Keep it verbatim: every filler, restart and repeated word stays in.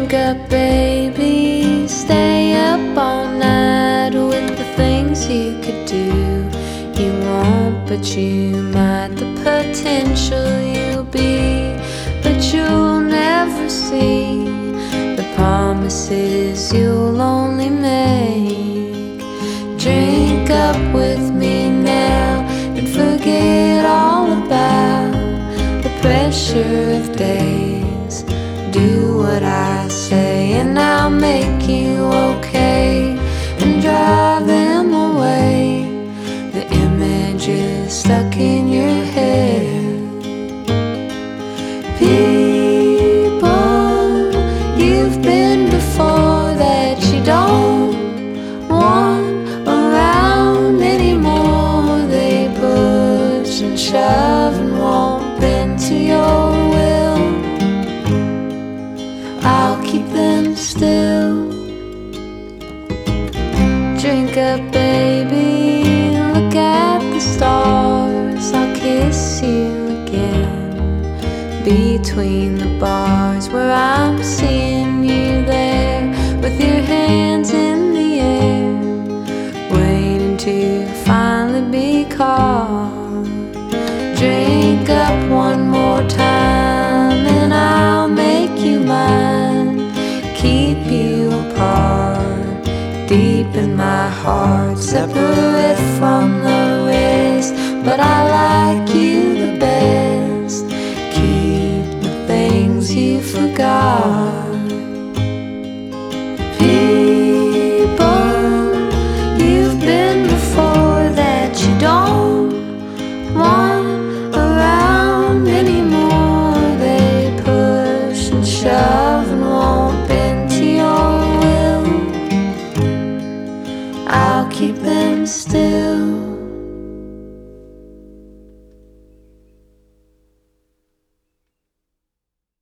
Drink up, baby, stay up all night with the things you could do. You won't, but you might. The potential you'll be, but you'll never see the promises you'll only make. Drink up with me now and forget all about the pressure of days. Do what I say and I'll make you okay and drive them away. The image is stuck in your head. People you've been before that you don't want around anymore. They push and shove and won't bend to your will. I'll keep them still. Drink up, baby, look at the stars. I'll kiss you again between the bars where I'm seeing you there with your hands in the air, waiting to finally be caught. Drink up one more time and I'll make you mine, keep you apart, deep in my heart, separate from the rest. But I like you the best, keep the things you forgot. People you've been before that you don't want around anymore. They push and shove and won't bend to your will. I'll keep them still.